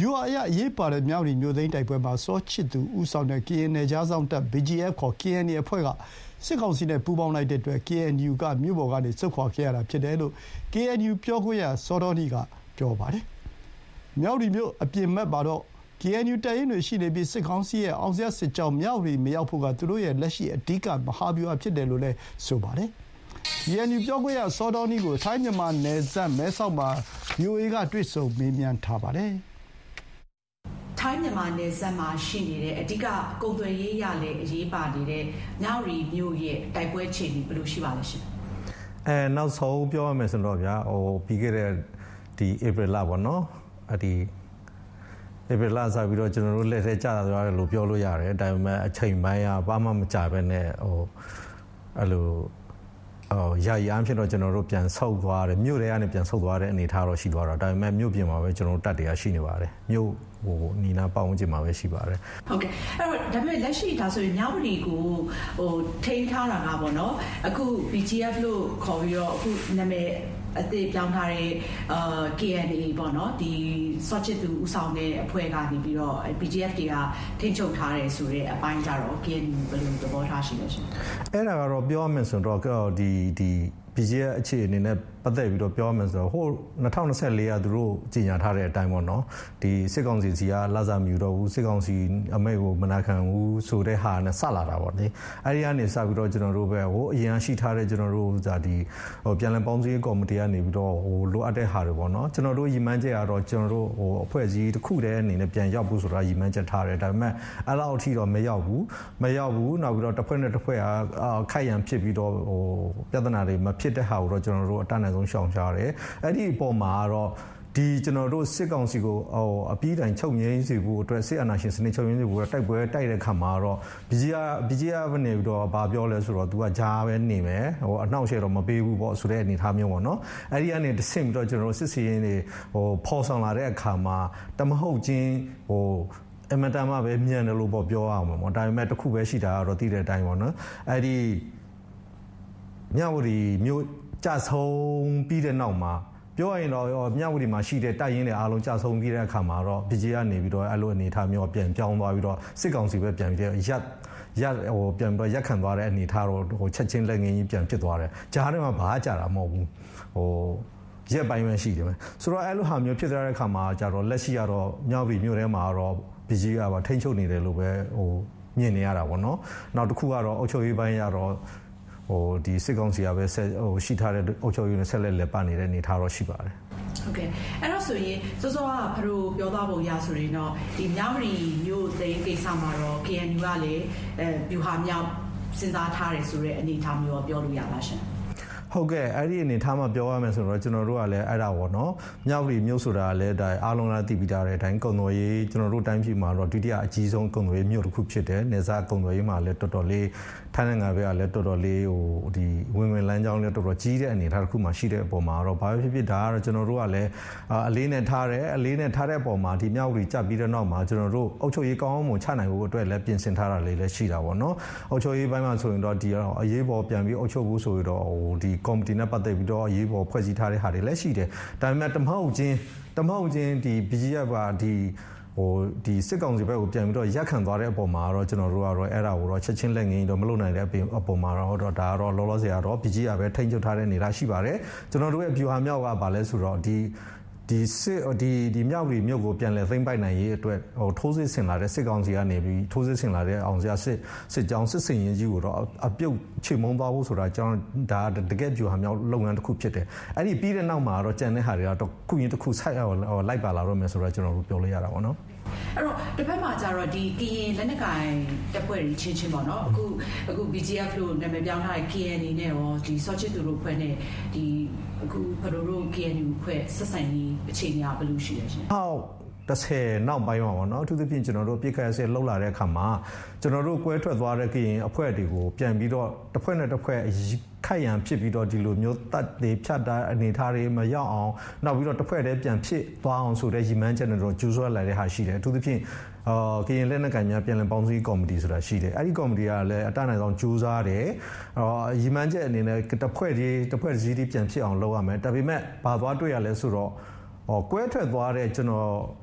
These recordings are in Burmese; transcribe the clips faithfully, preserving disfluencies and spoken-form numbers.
ဗျူဟာအရအရေးပါတဲ့မြောက်ရီမြို့သိမ်းတိုက်ပွဲမှာစောချစ်သူဦးဆောင်တဲ့ ကရင်နယ်ခြားစောင့်တပ် ဘီ ဂျီ အက်ဖ် ခေါ် ကေ အန် အေ အဖွဲ့ကစစ်ကောင်စီနဲ့ပူးပေါင်းလိုက်တဲ့အတွက် ကေ အန် ယူ ကမြို့ပေါ်ကနေဆုတ်ခွာခဲ့ရတာဖြစ်တယ်လို့ ကေ အန် ယူ ပြောခွင့်ရစောဒေါနီကပြောပါတယ်။မြောက်ရီမြို့အပြင်ဘက်မှာတော့ ကေ အန် ယူ တပ်ရင်းတွေရှိနေပြီးစစ်ကောင်စီရဲ့အောင်ဇရပ်စစ်ကြောင်းမြောက်ရီမရောက်ဖို့ကသူတို့ရဲ့လက်ရှိအဓိကမဟာဗျူဟာဖြစ်တယ်လို့လည်းဆိုပါတယ်။ ကေ အန် ယူ ပြောခွင့်ရစောဒေါနီကိုထိုင်းမြန်မာနယ်စပ်မဲဆောက်မှာ ဗွီအိုအေကတွေ့ဆုံမေးမြန်းထားပါတယ်။ထိုင်းမြန်မာနယ်စပ်မှာရှိနေတဲ့အဓိကကုန်သွယ်ရေးရလည်းအရေးပါနေတဲ့မြောက်ရီမြို့ရဲ့တိုက်ပွဲအခြေအနေဘယ်လိုရှိပါလဲရှင်။အဲနောက်ဆုံးပြောရမယ်ဆိုတော့ဗျာဟိုပြီးခဲ့တဲ့ဒီဧပြီလပေါ့နော်အဒီဧပြီလဆိုပြီးတော့ကျွန်တော်တို့လက်ထဲကျလာသွားတယ်လို့ပြောလို့ရတယ်ဒါပေမဲ့အချိန်ပိုင်းကဘာမှမကြာပဲနဲ့ဟိုအဲ့လိုဟိုရာရီအားဖြင့်တော့ကျွန်တော်တို့ပြန်ဆုတ်သွားတယ်မြို့တွေကနေပြန်ဆုတ်သွားတဲ့အနေအထားတော့ရှိသွားတော့ဒါပေမဲ့မြို့ပြင်မှာပဲကျွန်တော်တို့တပ်တွေကရှိနေပါတယ်မြို့ဟိုနီနာပတ်ဝန်းကျင်မှာပဲရှိပါတယ်ဟုတ်ကဲ့အဲ့တော့ဒါပေမဲ့လက်ရှိဒါဆိုရင်မြောက်ရီကိုဟိုထိန်းထားတာကပေါ့နော်အခု ဘီ ဂျီ အက်ဖ် လို့ခေါ်ပြီးတော့အခုနာမည်အသေးပြောင်းထားတဲ့အာ ကေ အန် အေ ပေါ့နော်ဒီစောချစ်သူဦးဆောင်တဲ့အဖွဲ့ကနေပြီးတော့ ဘီ ဂျီ အက်ဖ် တွေကထိန်းချုပ်ထားတယ်ဆိုတဲ့အပိုင်းကြတော့ ကေ အန် ယူ ဘယ်လိုသဘောထားရှိလဲရှင်အဲ့ဒါကတော့ပြောရမယ်ဆိုတော့ဒီဒီ ဘီ ဂျီ အက်ဖ် အခြေအနေနဲ့ပတ်သက်ပြီးတော့ပြောရမယ်ဆိုတော့ဟို၂၀၂၄ကသူတို့ကြီးညာထားတဲ့အတိုင်းပေါ့နော်ဒီစစ်ကောင်စီစီကလာစာမြူတော့ဘူးစစ်ကောင်စီအမိတ်ကိုမနာခံဘူးဆိုတဲ့ဟာနဲ့ဆက်လာတာပေါ့လေအဲ့ဒီကနေစပြီးတော့ကျွန်တော်တို့ပဲဟိုအရင်ရှိထားတဲ့ကျွန်တော်တို့ဇာဒီဟိုပြန်လည်ပေါင်းစည်းကော်မတီကနေပြီးတော့ဟိုလိုအပ်တဲ့ဟာတွေပေါ့နော်ကျွန်တော်တို့ရည်မှန်းချက်ကတော့ကျွန်တော်တို့ဟိုအဖွဲ့အစည်းတစ်ခုတည်းအနေနဲ့ပြန်ရောက်ဖို့ဆိုတာရည်မှန်းချက်ထားတယ်ဒါပေမဲ့အဲ့လောက်အထိတော့မရောက်ဘူးမရောက်ဘူးနောက်ပြီးတော့တစ်ဖွဲ့နဲ့တစ်ဖွဲ့ကခိုက်ရန်ဖြစ်ပြီးတော့ဟိုပြဿနာတွေမဖြစ်တဲ့ဟာကိုတော့ကျွန်တော်တို့အတတ်နိုင်ဆုံးရှောင်ရှားတယ်အဲ့ဒီအပေါ်မှာကတော့ဒီကျွန်တော်တို့စစ်ကောင်စီကိုဟိုအပြီးတိုင်ချုပ်ငြိမ်းစေဖို့အတွက်စစ်အာဏာရှင်စနစ်ချုပ်ငြိမ်းစေဖို့တိုက်ပွဲတိုက်တဲ့ခါမှာတော့ ဘီ ဂျီ အက်ဖ် ဘီ ဂျီ အက်ဖ် နေပြီးတော့ဘာပြောလဲဆိုတော့ तू ကဂျားပဲနေမယ်ဟိုအနှောက်အယှက်တော့မပေးဘူးပေါ့ဆိုတဲ့အနေအထားမျိုးပေါ့နော်အဲ့ဒီကနေတဆင့်ပြီးတော့ကျွန်တော်တို့စစ်စီရင်တွေဟိုဖော်ဆောင်လာတဲ့အခါမှာတမဟုတ်ချင်းဟိုအမတန်မှပဲမြန်တယ်လို့ပေါ့ပြောရအောင်ပေါ့ဒါပေမဲ့တစ်ခုပဲရှိတာကတော့တည်တဲ့အတိုင်းပေါ့နော်အဲ့ဒီမြောက်ရီမြို့ကြဆုံးပြီးတဲ့နောက်မှာပြောရရင်တော့မြောက်ဝတီမှာရှိတဲ့တိုက်ရင်းတွေအားလုံးကြဆုံးပြီးတဲ့အခါမှာတော့ ဘီ ဂျီ ကနေပြီးတော့အဲ့လိုအနေအထားမျိုးပြန်ပြောင်းသွားပြီးတော့စစ်ကောင်စီပဲပြန်ပြီးရက်ရက်ဟိုပြန်ပြီးတော့ရက်ခံသွားတဲ့အနေအထားတော့ဟိုချက်ချင်းလက်ငင်းကြီးပြန်ဖြစ်သွားတယ်ကြားထဲမှာဘာကြတာမဟုတ်ဘူးဟိုရက်ပိုင်းပဲရှိတယ်ပဲဆိုတော့အဲ့လိုဟာမျိုးဖြစ်သွားတဲ့အခါမှာကျတော့လက်ရှိကတော့မြောက်ဝတီမြို့ထဲမှာတော့ ဘီ ဂျီ ကပါထိန်းချုပ်နေတယ်လို့ပဲဟိုမြင်နေရတာပေါ့နော်နောက်တစ်ခုကတော့အုပ်ချုပ်ရေးပိုင်းရတော့ဟိုဒီစစ်ကောင်စီကပဲဆက်ဟိုရှိထားတဲ့အုပ်ချုပ်ရေးနဲ့ဆက်လက်လက်ပတ်နေတဲ့အနေအထားတော့ရှိပါတယ်ဟုတ်ကဲ့အဲ့တော့ဆိုရင်စောစောကဖရိုပြောသွားပုံရဆိုရင်တော့ဒီမြောက်ရီမြို့သိမ်းကိစ္စမှာတော့ ကေ အန် ယူ ကလည်းအဲဗျူဟာမြောက်စဉ်းစားထားတယ်ဆိုတဲ့အနေအထားမျိုးပြောလို့ရပါရှင်ဟုတ်ကဲ့အဲ့ဒီအနေထားမှာပြောရမယ်ဆိုတော့ကျွန်တော်တို့ကလည်းအဲ့ဒါပေါ့နော်မြောက်ရီမြို့ဆိုတာလည်းဒါအားလုံးလည်းသိပြီးသားတဲ့အတိုင်းကုံတော်ရေးကျွန်တော်တို့တိုင်းပြည်မှာတော့ဒုတိယအကြီးဆုံးကုံတော်ရေးမြို့တစ်ခုဖြစ်တယ်နေစားကုံတော်ရေးမှာလည်းတော်တော်လေးထိုင်းနိုင်ငံဘက်ကလည်းတော်တော်လေးဟိုဒီဝင်ဝင်လမ်းကြောင်းလည်းတော်တော်ကြီးတဲ့အနေအထားတစ်ခုမှာရှိတဲ့အပေါ်မှာတော့ဘာဖြစ်ဖြစ်ဒါကတော့ကျွန်တော်တို့ကလည်းအလေးနဲ့ထားတယ်အလေးနဲ့ထားတဲ့အပေါ်မှာဒီမြောက်ရီကြပ်ပြီးတဲ့နောက်မှာကျွန်တော်တို့အုပ်ချုပ်ရေးကောင်းအောင်ချနိုင်ဖို့အတွက်လည်းပြင်ဆင်ထားတာလေးလည်းရှိတာပေါ့နော်အုပ်ချုပ်ရေးပိုင်းမှာဆိုရင်တော့ဒီအရေးပေါ်ပြန်ပြီးအုပ်ချုပ်ဖို့ဆိုရင်တော့ဟိုဒီကော်မတီနဲ့ပတ်သက်ပြီးတော့အရေးပေါ်ဖွဲ့စည်းထားတဲ့ဟာတွေလည်းရှိတယ်ဒါပေမဲ့တမဟုတ်ချင်းတမဟုတ်ချင်းဒီ ဘီ ဂျီ အက်ဖ် ကဒီဟိုဒီစစ်ကောင်စီဘက်ကိုပြန်ပြီးတော့ရက်ခံသွားတဲ့အပေါ်မှာတော့ကျွန်တော်တို့ကတော့အဲ့ဒါကိုတော့ချက်ချင်းလက်ငင်းတော့မလုပ်နိုင်တဲ့အပေါ်မှာတော့ဒါကတော့လောလောဆယ်ကတော့ ဘီ ဂျီ ကပဲထိန်းချုပ်ထားတဲ့အနေအထားရှိပါတယ်ကျွန်တော်တို့ရဲ့ဗျူဟာမြောက်ကဘာလဲဆိုတော့ဒီဒီစစ်ဒီဒီမြောက်ရီမြို့ကိုပြန်လည်သိမ်းပိုက်နိုင်ရေးအတွက်ဟိုထိုးစစ်ဆင်လာတဲ့စစ်ကောင်စီကနေပြီးထိုးစစ်ဆင်လာတဲ့အောင်စရာစစ်စစ်ကြောင်းစစ်စင်ရင်ကြီးကိုတော့အပြုတ်ချေမုံသွားဖို့ဆိုတာကျွန်တော်ဒါတကယ်ဗျူဟာမြောက်လုပ်ငန်းတစ်ခုဖြစ်တယ်အဲ့ဒီပြီးတဲ့နောက်မှာတော့ကြံတဲ့ဟာတွေကတော့ခုရင်တစ်ခုဆိုက်အောင်လိုက်ပါလာတော့မယ်ဆိုတော့ကျွန်တော်တို့ပြောလို့ရတာပေါ့နော်အဲ့တော့တစ်ဖက်မှာကျတော့ဒီကရင်လက်နက်ကိုင်တပ်ဖွဲ့တွေချင်းချင်းပေါ့နော်အခုအခု ဘီ ဂျီ အက်ဖ် လို့နာမည်ပြောင်းထားတဲ့ ကေ အန် အေ နဲ့ရောဒီစောချစ်သူတို့ဖွဲ့နဲ့ဒီအခုဖရိုတို့ ကေ အန် ယူ ဖွဲ့ဆက်ဆံရေးအခြေအနေကဘယ်လိုရှိလဲရှင်ဟုတ်တစ်ဆယ်နောက်ပိုင်းမှာပေါ့နော်အထူးသဖြင့်ကျွန်တော်တို့ပြစ်ခတ်ဆဲလှုပ်လာတဲ့အခါမှာကျွန်တော်တို့ကွဲထွက်သွားတဲ့ကရင်အဖွဲ့တွေကိုပြန်ပြီးတော့တစ်ဖွဲ့နဲ့တစ်ဖွဲ့ခိုက်ရန်ဖြစ်ပြီးတော့ဒီလိုမျိုးတတ်တွေဖြတ်တာအနေထားတွေမရောက်အောင်နောက်ပြီးတော့တစ်ဖွဲ့တည်းပြန်ဖြစ်သွားအောင်ဆိုတဲ့ရည်မှန်းချက်နဲ့တော့ကျူးဆွဲလာတဲ့ဟာရှိတယ်အထူးသဖြင့်အာကရင်လက်နက်ကိုင်များပြန်လည်ပေါင်းစည်းကော်မတီဆိုတာရှိတယ်အဲ့ဒီကော်မတီကလည်းအတတ်နိုင်ဆုံးကျူးစားတယ်အာရည်မှန်းချက်အနေနဲ့တစ်ဖွဲ့တည်းတစ်ဖွဲ့စည်းတည်းပြန်ဖြစ်အောင်လုပ်ရမယ်ဒါပေမဲ့ဘာသွားတွေ့ရလဲဆိုတော့ဟောကွဲထွက်သွားတဲ့ကျွန်တော်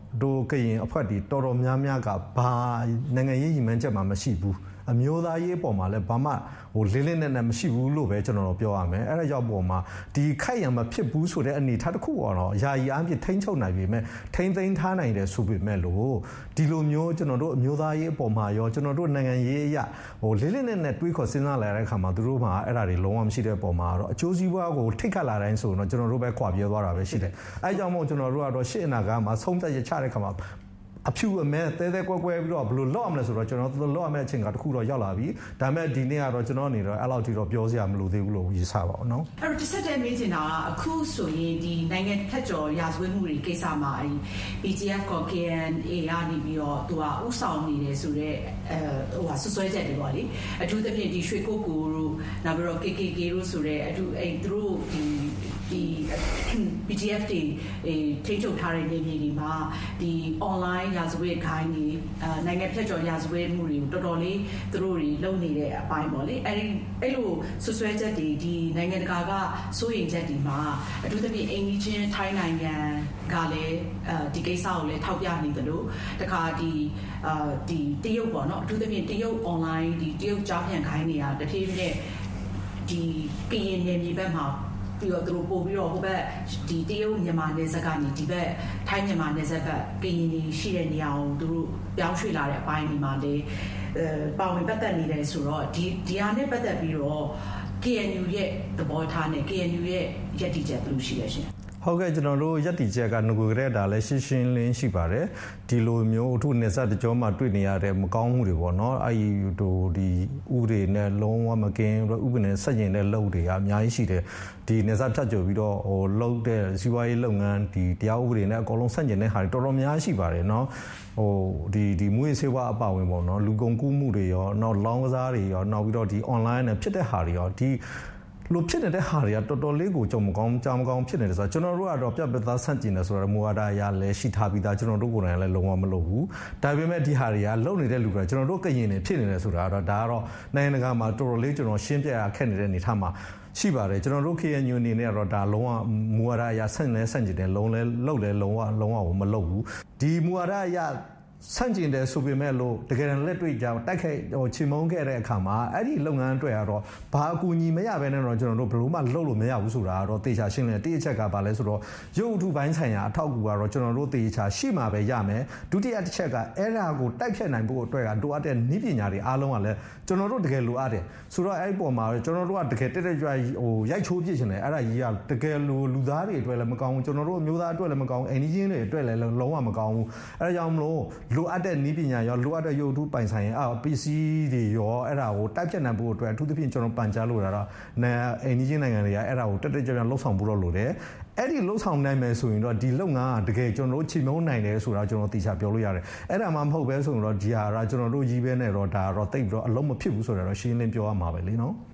တို့ကရင်အဖွဲ့တီတော်တော်များများကဘာနိုင်ငံရေးရည်မှန်းချက်မှမရှိဘူးအမျိုးသားရေးပေါ်မှာလည်းဘာမှဟိုလေးလေးနက်နက်မရှိဘူးလို့ပဲကျွန်တော်တို့ပြောရမယ်အဲ့ဒါကြောင့်ပေါ်မှာဒီခိုက်ရံမဖြစ်ဘူးဆိုတဲ့အနေထားတစ်ခုပေါ့နော်ယာယီအားဖြင့်ထိန်းချုပ်နိုင်ပြီမဲ့ထိန်းသိမ်းထားနိုင်တယ်ဆိုပေမဲ့လို့ဒီလိုမျိုးကျွန်တော်တို့အမျိုးသားရေးအပေါ်မှာရောကျွန်တော်တို့နိုင်ငံရေးအရဟိုလေးလေးနက်နက်တွေးခေါ်စဉ်းစားလာတဲ့အခါမှာသူတို့မှာအဲ့ဒါတွေလုံးဝမရှိတဲ့ပုံမှာတော့အကျိုးစီးပွားကိုထိတ်ခတ်လာတိုင်းဆိုတော့ကျွန်တော်တို့ပဲခွာပြေးသွားတာပဲရှိတယ်အဲကြောင့်မို့ကျွန်တော်တို့ကတော့ရှေ့အနာကမှာဆုံးဖြတ်ရချတဲ့အခါမှာအဖြူအမဲတဲတဲကွဲကွဲပြီးတော့ဘယ်လိုလောက်အောင်လဲဆိုတော့ကျွန်တော်လောက်အောင်မဲ့အချိန်ကတခုတော့ရောက်လာပြီဒါပေမဲ့ဒီနေ့ကတော့ကျွန်တော်အနေတော့အဲ့လောက်ထိတော့ပြောစရာမလိုသေးဘူးလို့ယူဆပါအောင်နော်အဲ့တော့တစ်ဆက်တည်းမေးချင်တာကအခုဆိုရင်ဒီနိုင်ငံထက်ကျော်ရာဇဝတ်မှုတွေကိစ္စမှာအဲ့ P G F က K N A ကနေပြီးတော့သူကဥဆောင်နေတယ်ဆိုတော့အဲဟိုဟာဆွဆွဲချက်တွေပေါ့လေအထူးသဖြင့်ဒီရွှေကိုကိုတို့နောက်ပြီးတော့ K K K တို့ဆိုတော့အထူးအဲ့သူတို့ဒီဒီ P G F တွေထိချုပ်ထားတဲ့နေပြည်တော်မှာဒီ online ရာဇဝတ်ခိုင်းနေအဲနိုင်ငံဖြတ်ကျော်ရာဇဝတ်မှုတွေကိုတော်တော်လေးသူတို့တွေလုပ်နေတဲ့အပိုင်းပေါ့လေအဲဒီအဲ့လိုဆွဆွဲချက်တွေဒီနိုင်ငံတကာကစိုးရိမ်ချက်တွေမှာအထူးသဖြင့်အိန္ဒိချင်းထိုင်းနိုင်ငံကလည်းအဲဒီကိစ္စကိုလည်းထောက်ပြနေတယ်လို့တခါဒီအာဒီတရုတ်ပေါ့နော်အထူးသဖြင့်တရုတ် online ဒီတရုတ်ကြားပြန်ခိုင်းနေတာတဖြည်းဖြည်းဒီကရင်နယ်မြေဘက်မှာပြီးတော့သူတို့ပို့ပြီးတော့ဟိုဘက်ဒီတရုတ်မြန်မာနယ်စပ်ကနေဒီဘက်ထိုင်းမြန်မာနယ်စပ်ဘက်ကရင်တွေရှိတဲ့နေရာကိုသူတို့ပြောင်းရွှေ့လာတဲ့အပိုင်းဒီမှာလေအဲပါဝင်ပတ်သက်နေတယ်ဆိုတော့ဒီဒီဟာနဲ့ပတ်သက်ပြီးတော့ K N U ရဲ့သဘောထားနဲ့ K N U ရဲ့ရည်တည်ချက်ဘယ်လိုရှိလဲရှင်ဟုတ်ကဲ့ကျွန်တော်တို့ယက်တီချက်ကငကိုကြတဲ့ဒါလည်းရှင်းရှင်းလင်းရှိပါတယ်ဒီလိုမျိုးအထုနေဆက်တကြောမှတွေ့နေရတဲ့မကောင်းမှုတွေပေါ့နော်အဲဒီဟိုဒီဥတွေနဲ့လုံးဝမကင်းဥပဒေနဲ့ဆက်ရင်တဲ့လုပ်တွေကအများကြီးရှိတယ်ဒီနေဆက်ဖြတ်ကျော်ပြီးတော့ဟိုလုပ်တဲ့စီးပွားရေးလုပ်ငန်းဒီတရားဥပဒေနဲ့အကုန်လုံးဆက်ကျင်တဲ့ဟာတွေတော်တော်များရှိပါတယ်နော်ဟိုဒီဒီမွေးဆေးဝါးအပါဝင်ပေါ့နော်လူကုန်ကူးမှုတွေရောနောက်လောင်းကစားတွေရောနောက်ပြီးတော့ဒီ online နဲ့ဖြစ်တဲ့ဟာတွေရောဒီလို့ဖြစ်နေတဲ့ဟာတွေကတော်တော်လေးကိုကြုံမကောင်းကြောင်မကောင်းဖြစ်နေတယ်ဆိုတော့ကျွန်တော်တို့ကတော့ပြတ်ပြတ်သားဆန့်ကျင်တယ်ဆိုတော့မူဝါဒအရလည်းရှိထားပြီးသားကျွန်တော်တို့ကိုယ်တိုင်လည်းလုံးဝမလုပ်ဘူးဒါပေမဲ့ဒီဟာတွေကလုံနေတဲ့လူကကျွန်တော်တို့ကရင်နေဖြစ်နေတယ်ဆိုတာတော့ဒါကတော့နိုင်ငံတကာမှာတော်တော်လေးကျွန်တော်ရှင်းပြရခက်နေတဲ့အနေထားမှာရှိပါတယ်ကျွန်တော်တို့ K N U အနေနဲ့ကတော့ဒါလုံးဝမူဝါဒအရဆန့်လဲဆန့်ကျင်တယ်လုံးလဲလုံလဲလုံးဝလုံးဝမလုပ်ဘူးဒီမူဝါဒအရဆန့်ကျင်တယ်ဆိုပေမဲ့လို့တကယ်လက်တွေ့ကြောင်တိုက်ခိုက်ဟိုချီမုန်းခဲ့တဲ့အခါမှာအဲ့ဒီလုပ်ငန်းတွေကတော့ဘာအကူအညီမရဘဲနဲ့တော့ကျွန်တော်တို့ဘယ်လိုမှလုပ်လို့မရဘူးဆိုတာကတော့တေချာရှင်းလင်းတိအချက်ကဘာလဲဆိုတော့ရုပ်အထုပိုင်းဆိုင်ရာအထောက်အကူကတော့ကျွန်တော်တို့တေချာရှိမှပဲရမယ်ဒုတိယတစ်ချက်ကအဲ့ဒါကိုတိုက်ဖြတ်နိုင်ဖို့အတွက်ကလိုအပ်တဲ့နည်းပညာတွေအားလုံးကလည်းကျွန်တော်တို့တကယ်လိုအပ်တယ်ဆိုတော့အဲ့ဒီပုံမှာကျွန်တော်တို့ကတကယ်တက်တက်ကြွဟိုရိုက်ချိုးပြစ်ချင်တယ်အဲ့ဒါကြီးကတကယ်လိုလူသားတွေအတွက်လည်းမကောင်းဘူးကျွန်တော်တို့အမျိုးသားအတွက်လည်းမကောင်းဘူးအိန္ဒိချင်းတွေအတွက်လည်းလုံးဝမကောင်းဘူးအဲ့ဒါကြောင့်မလို့လိုအပ်တဲ့နည်းပညာရောလိုအပ်တဲ့ရုပ်ထုပိုင်ဆိုင်ရာအာ P C တွေရောအဲ့ဒါကိုတိုက်ဖြတ်နိုင်ဖို့အတွက်အထူးသဖြင့်ကျွန်တော်ပန်ကြားလို့တာတော့အိန္ဒိချင်းနိုင်ငံတွေကအဲ့ဒါကိုတက်တက်ကြွကြွလှုပ်ဆောင်ဖို့တော့လိုတယ်အဲ့ဒီလှုပ်ဆောင်နိုင်မယ်ဆိုရင်တော့ဒီလုပ်ငန်းကတကယ်ကျွန်တော်တို့ချီမုန်းနိုင်တယ်ဆိုတာကျွန်တော်သိချပြောလို့ရတယ်အဲ့ဒါမှမဟုတ်ပဲဆိုရင်တော့ဒီဟာကကျွန်တော်တို့ကြီးပဲနဲ့တော့ဒါတော့တိတ်ပြီးတော့အလုံးမဖြစ်ဘူးဆိုတာတော့ရှင်းလင်းပြောရမှာပဲလေနော်